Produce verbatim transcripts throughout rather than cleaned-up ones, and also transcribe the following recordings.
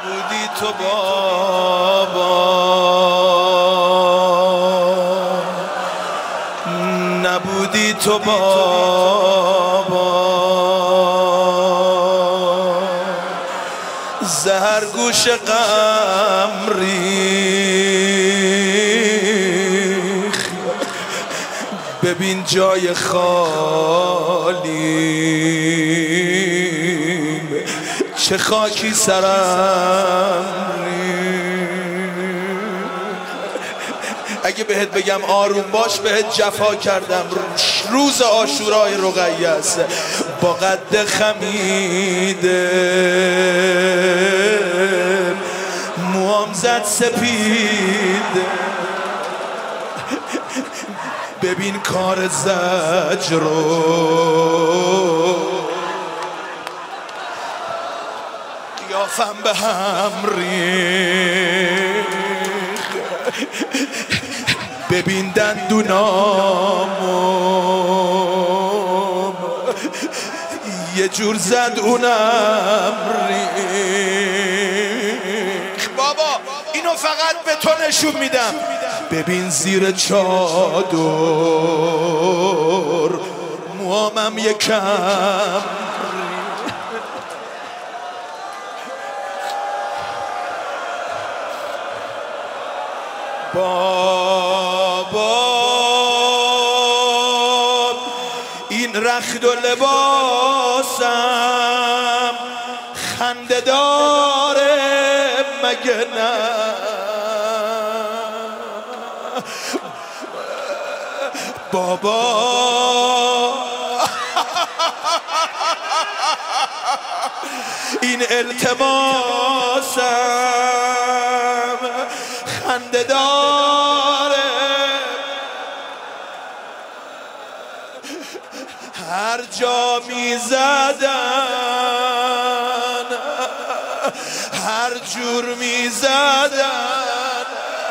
نبودی تو بابا، نبودی تو بابا، زهر گوش غم ریخ، ببین جای خالی چه خاکی سرم ریخ. اگه بهت بگم آروم باش بهت جفا کردم. روز عاشورای رقیه است با قد خمیده، موام زد سپید، ببین کار زجر رو، قیافم به هم ریخ، ببین دندونامو یه جور زد اونم ریخ. بابا اینو فقط به تو نشون میدم. ببین زیر چادر موامم یکم بابا، این رخت و لباسم خنده داره مگه نه؟ بابا این التماسم خنده داره، هر جا می زدن هر جور می زدن.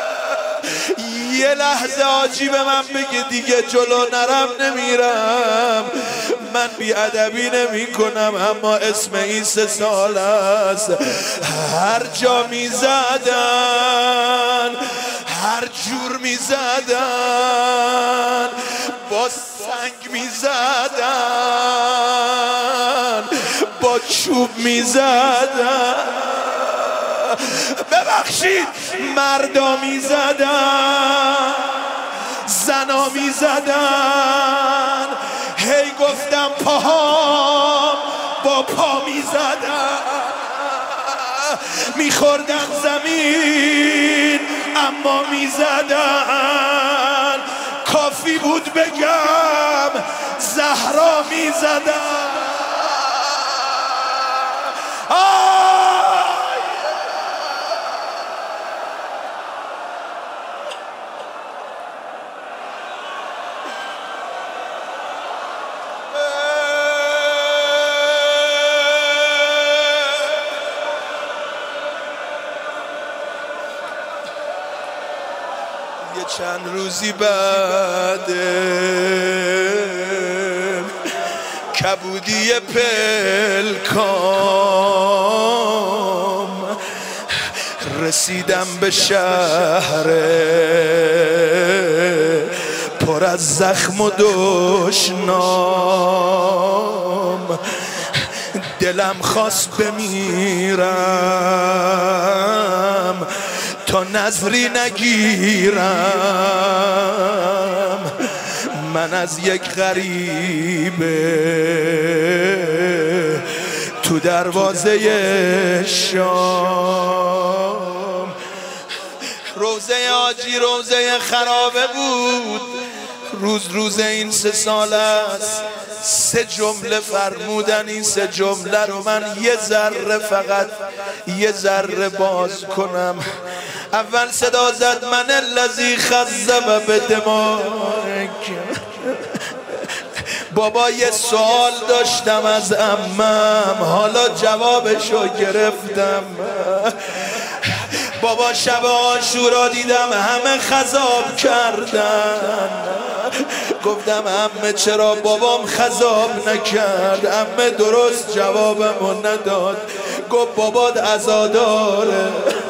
یه لحظه آجی به من بگه دیگه جلو نرم نمیرم، من بیادبی نمی کنم، اما اسم این سه سال است. هر جا می زدن هر جور می زدن، با سنگ می زدن با چوب می زدن. ببخشید مردا می زدن زنا می زدن، هی گفتم پاهام با پا می زدن، می خوردن زمین اما می زدن. کافی بود بگم زهرا می زدن. یه چند روزی بعد کبودی پلکام رسیدم به شهر پر از زخم و دشنام. دلم خواست بمیرم تا نظری نگیرم، من از یک غریبه تو دروازه شام. روزه آجی روزه خرابه بود، روز روز این سه سال است. سه جمله فرمودن، این سه جمله رو من یه ذره فقط یه ذره باز کنم. اول صدا زد من الذی خذب بدماغک. بابا یه سوال داشتم از عمم، حالا جوابشو گرفتم. بابا شب عاشورا دیدم همه خضاب کردن، گفتم عمه چرا بابام خضاب نکرد؟ عمه درست جوابمو نداد، گفت بابات عزاداره.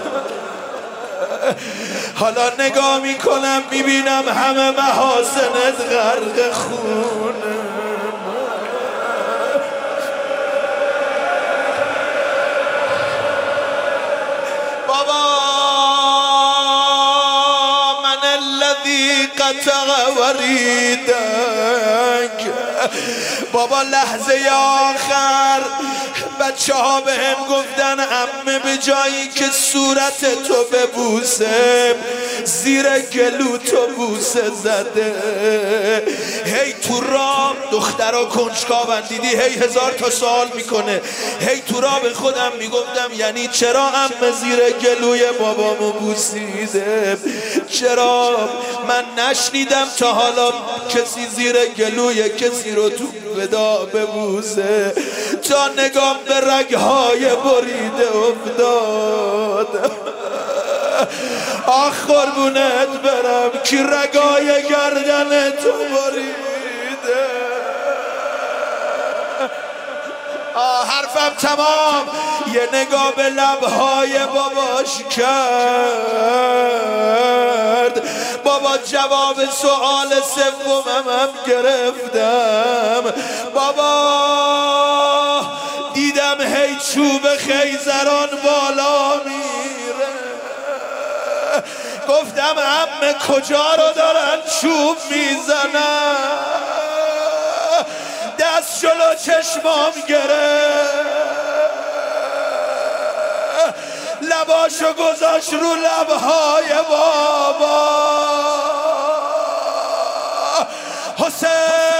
حالا نگاه میکنم میبینم همه محاسنت غرق خونه. بابا من الذی قطع وریدک. بابا لحظه آخر بچه ها به هم گفتن عمه به جایی که صورت تو ببوسه زیر گلو تو بوسه زده. هی تو راه دخترها کنجکاون دیدی هی هزار تا سوال میکنه. هی تو راه به خودم میگفتم یعنی چرا عمه زیر گلوی بابامو بوسیده؟ چرا من نشنیدم تا حالا کسی زیر گلوی کسی رو تو ودا ببوسه؟ تا نگام به رگهای بریده افتاد. آخ قربونت برم کی رگای گردن تو بریده. آه حرفم تمام. یه نگاه به لبهای باباش کرد. بابا جواب سوال سومم هم گرفتم. بابا دیدم هی چوب خیزران بالا میره. گفتم عمه کجا رو دارن چوب میزنن؟ دست جلو چشمام گرفت. لباشو گذاشت رو لبهای بابا. حسین